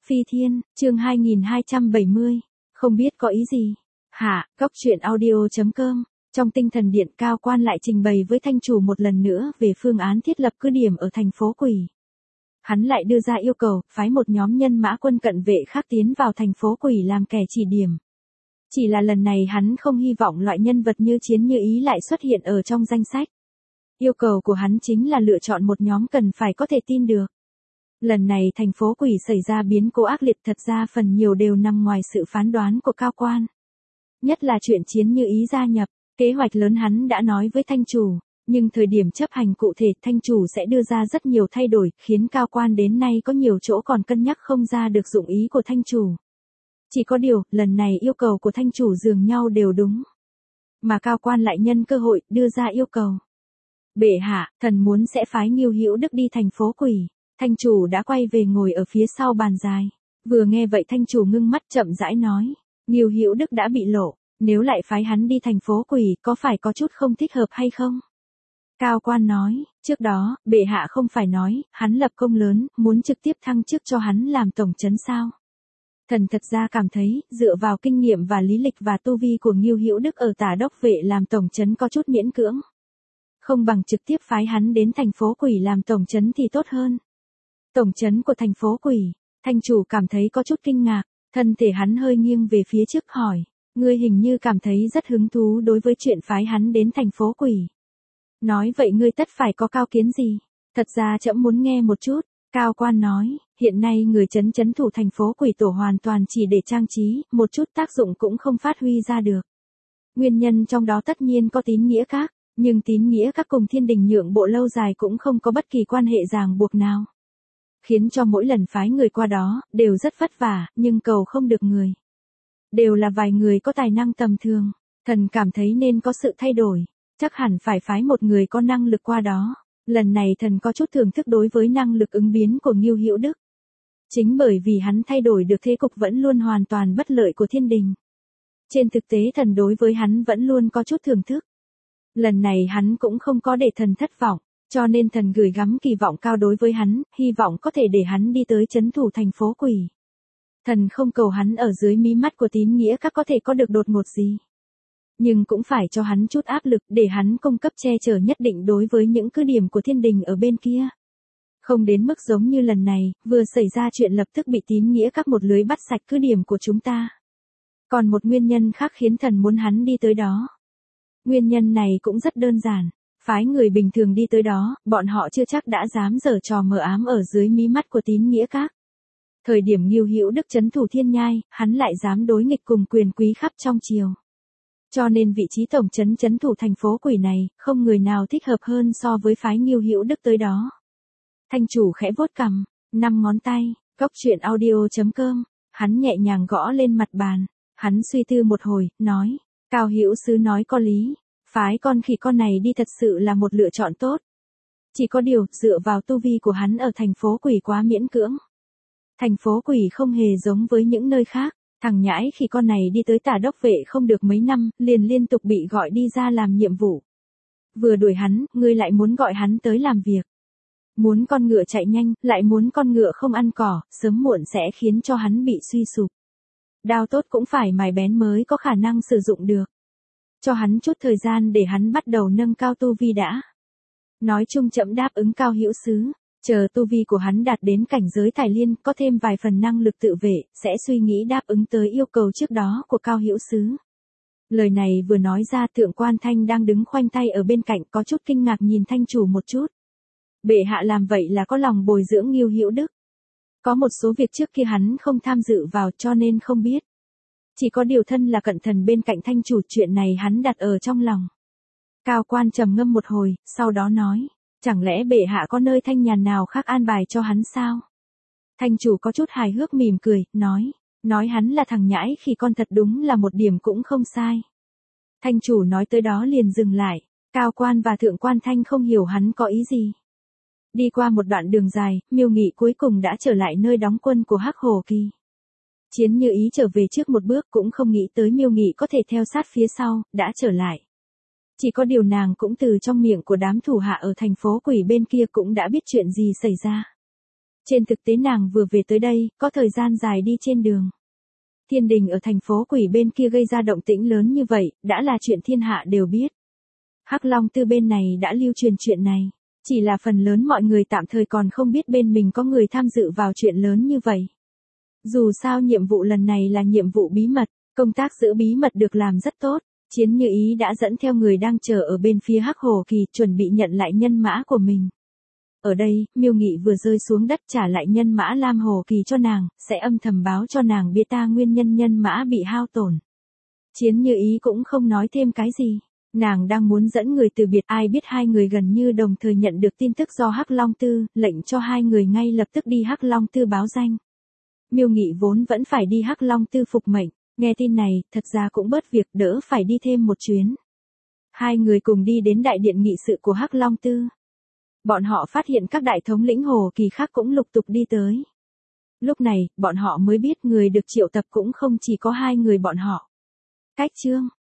Phi Thiên, chương 2270. Không biết có ý gì. Hạ, góc truyện audio.com. Trong tinh thần điện, Cao Quan lại trình bày với thanh chủ một lần nữa về phương án thiết lập cứ điểm ở thành phố Quỷ. Hắn lại đưa ra yêu cầu, phái một nhóm nhân mã quân cận vệ khác tiến vào thành phố Quỷ làm kẻ chỉ điểm. Chỉ là lần này hắn không hy vọng loại nhân vật như Chiến Như Ý lại xuất hiện ở trong danh sách. Yêu cầu của hắn chính là lựa chọn một nhóm cần phải có thể tin được. Lần này thành phố Quỷ xảy ra biến cố ác liệt, thật ra phần nhiều đều nằm ngoài sự phán đoán của Cao Quan. Nhất là chuyện Chiến Như Ý gia nhập, kế hoạch lớn hắn đã nói với thanh chủ, nhưng thời điểm chấp hành cụ thể thanh chủ sẽ đưa ra rất nhiều thay đổi, khiến Cao Quan đến nay có nhiều chỗ còn cân nhắc không ra được dụng ý của thanh chủ. Chỉ có điều, lần này yêu cầu của thanh chủ dường nhau đều đúng. Mà Cao Quan lại nhân cơ hội, đưa ra yêu cầu. Bệ hạ, thần muốn sẽ phái Ngưu Hữu Đức đi thành phố Quỷ. Thanh chủ đã quay về ngồi ở phía sau bàn dài. Vừa nghe vậy thanh chủ ngưng mắt chậm rãi nói. Ngưu Hữu Đức đã bị lộ, nếu lại phái hắn đi thành phố Quỷ có phải có chút không thích hợp hay không? Cao Quan nói, trước đó, bệ hạ không phải nói, hắn lập công lớn, muốn trực tiếp thăng chức cho hắn làm tổng trấn sao? Thần thật ra cảm thấy, dựa vào kinh nghiệm và lý lịch và tu vi của Ngưu Hữu Đức ở Tả Đốc Vệ làm tổng trấn có chút miễn cưỡng. Không bằng trực tiếp phái hắn đến thành phố Quỷ làm tổng trấn thì tốt hơn. Tổng trấn của thành phố Quỷ, thanh chủ cảm thấy có chút kinh ngạc, thân thể hắn hơi nghiêng về phía trước hỏi, ngươi hình như cảm thấy rất hứng thú đối với chuyện phái hắn đến thành phố Quỷ. Nói vậy ngươi tất phải có cao kiến gì? Thật ra trẫm muốn nghe một chút. Cao Quan nói, hiện nay người trấn thủ thành phố Quỷ tổ hoàn toàn chỉ để trang trí, một chút tác dụng cũng không phát huy ra được. Nguyên nhân trong đó tất nhiên có tín nghĩa các, nhưng tín nghĩa các cùng Thiên Đình nhượng bộ lâu dài cũng không có bất kỳ quan hệ ràng buộc nào. Khiến cho mỗi lần phái người qua đó, đều rất vất vả, nhưng cầu không được người. Đều là vài người có tài năng tầm thường, thần cảm thấy nên có sự thay đổi, chắc hẳn phải phái một người có năng lực qua đó. Lần này thần có chút thưởng thức đối với năng lực ứng biến của Ngưu Hữu Đức. Chính bởi vì hắn thay đổi được thế cục vẫn luôn hoàn toàn bất lợi của Thiên Đình. Trên thực tế thần đối với hắn vẫn luôn có chút thưởng thức. Lần này hắn cũng không có để thần thất vọng, cho nên thần gửi gắm kỳ vọng cao đối với hắn, hy vọng có thể để hắn đi tới trấn thủ thành phố Quỷ. Thần không cầu hắn ở dưới mí mắt của tín nghĩa các có thể có được đột ngột gì. Nhưng cũng phải cho hắn chút áp lực để hắn cung cấp che chở nhất định đối với những cứ điểm của Thiên Đình ở bên kia. Không đến mức giống như lần này, vừa xảy ra chuyện lập tức bị tín nghĩa các một lưới bắt sạch cứ điểm của chúng ta. Còn một nguyên nhân khác khiến thần muốn hắn đi tới đó. Nguyên nhân này cũng rất đơn giản. Phái người bình thường đi tới đó, bọn họ chưa chắc đã dám giở trò mờ ám ở dưới mí mắt của tín nghĩa các. Thời điểm Ngưu Hữu Đức trấn thủ Thiên Nhai, hắn lại dám đối nghịch cùng quyền quý khắp trong triều. Cho nên vị trí tổng trấn thủ thành phố Quỷ này, không người nào thích hợp hơn so với phái Ngưu Hữu Đức tới đó. Thanh chủ khẽ vuốt cằm, 5 ngón tay, góc truyện audio.com, hắn nhẹ nhàng gõ lên mặt bàn, hắn suy tư một hồi, nói, Cao Hữu Sứ nói có lý, phái con khỉ con này đi thật sự là một lựa chọn tốt. Chỉ có điều, dựa vào tu vi của hắn ở thành phố Quỷ quá miễn cưỡng. Thành phố Quỷ không hề giống với những nơi khác. Thằng nhãi khi con này đi tới Tả Đốc Vệ không được mấy năm, liền liên tục bị gọi đi ra làm nhiệm vụ. Vừa đuổi hắn, ngươi lại muốn gọi hắn tới làm việc. Muốn con ngựa chạy nhanh, lại muốn con ngựa không ăn cỏ, sớm muộn sẽ khiến cho hắn bị suy sụp. Đao tốt cũng phải mài bén mới có khả năng sử dụng được. Cho hắn chút thời gian để hắn bắt đầu nâng cao tu vi đã. Nói chung trẫm đáp ứng Cao Hữu Sứ. Chờ tu vi của hắn đạt đến cảnh giới Tài Liên, có thêm vài phần năng lực tự vệ, sẽ suy nghĩ đáp ứng tới yêu cầu trước đó của Cao Hữu Sứ. Lời này vừa nói ra, Thượng Quan Thanh đang đứng khoanh tay ở bên cạnh có chút kinh ngạc nhìn thanh chủ một chút. Bệ hạ làm vậy là có lòng bồi dưỡng Ngưu Hữu Đức. Có một số việc trước kia hắn không tham dự vào cho nên không biết. Chỉ có điều thân là cận thần bên cạnh thanh chủ, chuyện này hắn đặt ở trong lòng. Cao Quan trầm ngâm một hồi, sau đó nói. Chẳng lẽ bệ hạ có nơi thanh nhàn nào khác an bài cho hắn sao? Thanh chủ có chút hài hước mỉm cười, nói hắn là thằng nhãi khi con thật đúng là một điểm cũng không sai. Thanh chủ nói tới đó liền dừng lại, Cao Quan và Thượng Quan Thanh không hiểu hắn có ý gì. Đi qua một đoạn đường dài, Miêu Nghị cuối cùng đã trở lại nơi đóng quân của Hắc Hổ Kỳ. Chiến Như Ý trở về trước một bước cũng không nghĩ tới Miêu Nghị có thể theo sát phía sau, đã trở lại. Chỉ có điều nàng cũng từ trong miệng của đám thủ hạ ở thành phố Quỷ bên kia cũng đã biết chuyện gì xảy ra. Trên thực tế nàng vừa về tới đây, có thời gian dài đi trên đường. Thiên đình ở thành phố quỷ bên kia gây ra động tĩnh lớn như vậy, đã là chuyện thiên hạ đều biết. Hắc Long Tư bên này đã lưu truyền chuyện này. Chỉ là phần lớn mọi người tạm thời còn không biết bên mình có người tham dự vào chuyện lớn như vậy. Dù sao nhiệm vụ lần này là nhiệm vụ bí mật, công tác giữ bí mật được làm rất tốt. Chiến Như Ý đã dẫn theo người đang chờ ở bên phía Hắc Hồ Kỳ chuẩn bị nhận lại nhân mã của mình. Ở đây, Miêu Nghị vừa rơi xuống đất trả lại nhân mã Lam Hồ Kỳ cho nàng, sẽ âm thầm báo cho nàng biết ta nguyên nhân nhân mã bị hao tổn. Chiến Như Ý cũng không nói thêm cái gì. Nàng đang muốn dẫn người từ biệt, ai biết hai người gần như đồng thời nhận được tin tức do Hắc Long Tư, lệnh cho hai người ngay lập tức đi Hắc Long Tư báo danh. Miêu Nghị vốn vẫn phải đi Hắc Long Tư phục mệnh, nghe tin này, thật ra cũng bớt việc, đỡ phải đi thêm một chuyến. Hai người cùng đi đến đại điện nghị sự của Hắc Long Tư. Bọn họ phát hiện các đại thống lĩnh Hồ Kỳ khác cũng lục tục đi tới. Lúc này, bọn họ mới biết người được triệu tập cũng không chỉ có hai người bọn họ. Cách chương